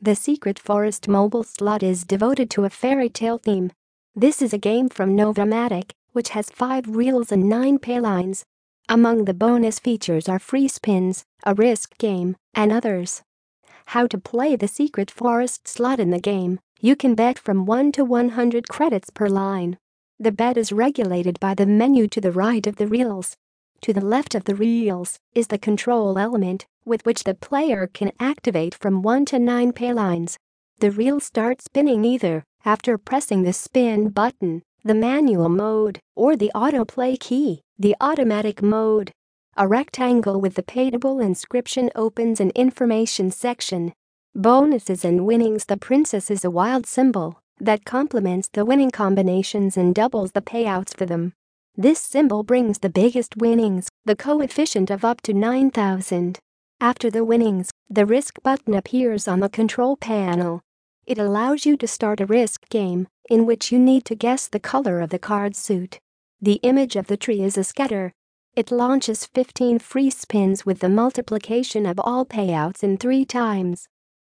The Secret Forest mobile slot is devoted to a fairy tale theme. This is a game from Novomatic, which has 5 reels and 9 paylines. Among the bonus features are free spins, a risk game, and others. How to play the Secret Forest slot in the game: you can bet from 1 to 100 credits per line. The bet is regulated by the menu to the right of the reels. To the left of the reels is the control element, with which the player can activate from 1 to 9 paylines. The reel starts spinning either after pressing the spin button, the manual mode, or the autoplay key, the automatic mode. A rectangle with the payable inscription opens an information section. Bonuses and winnings: the princess is a wild symbol that complements the winning combinations and doubles the payouts for them. This symbol brings the biggest winnings, the coefficient of up to 9,000. After the winnings, the risk button appears on the control panel. It allows you to start a risk game, in which you need to guess the color of the card suit. The image of the tree is a scatter. It launches 15 free spins with the multiplication of all payouts in 3 times.